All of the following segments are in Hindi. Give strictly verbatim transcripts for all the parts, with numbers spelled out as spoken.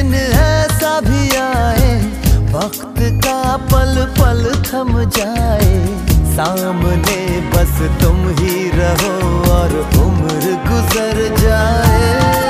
दिन ऐसा भी आए, वक्त का पल पल थम जाए, सामने बस तुम ही रहो और उम्र गुजर जाए।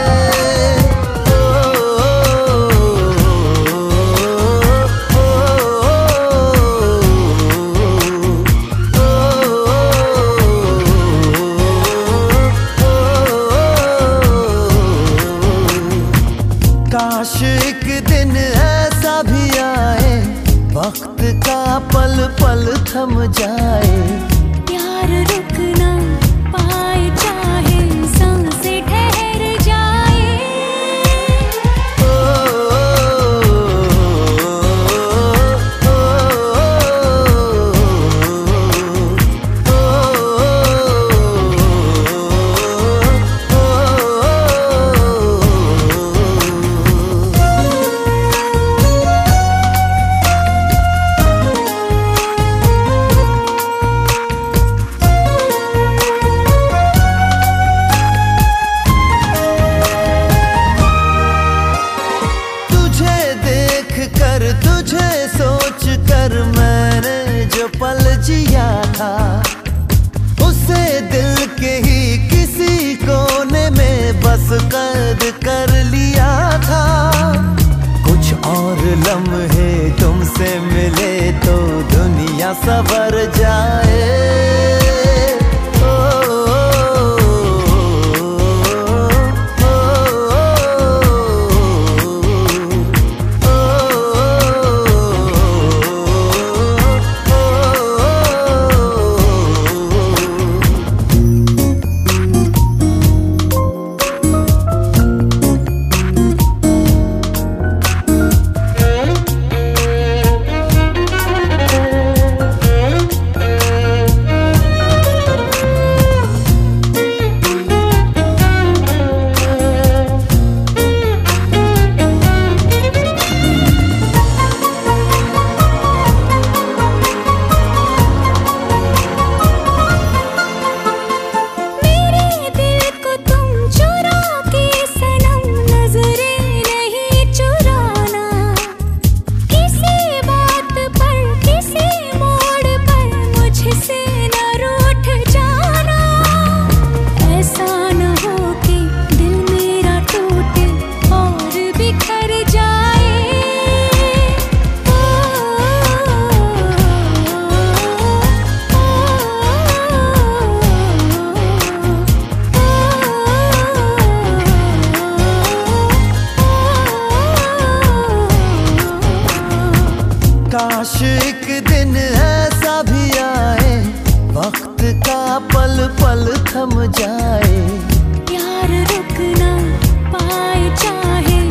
काश एक दिन ऐसा भी आए, वक्त का पल पल थम जाए, प्यार रुक ना पाए चाहे सांसें ठहर जाए। ओ, ओ, ओ, तुझे सोच कर मैंने जो पल जिया था, उसे दिल के ही किसी कोने में बस कैद कर लिया था। कुछ और लम्हे तुमसे मिले तो दुनिया संवर जाए। काश एक दिन ऐसा भी आए, वक्त का पल पल थम जाए, प्यार रुक ना पाए चाहे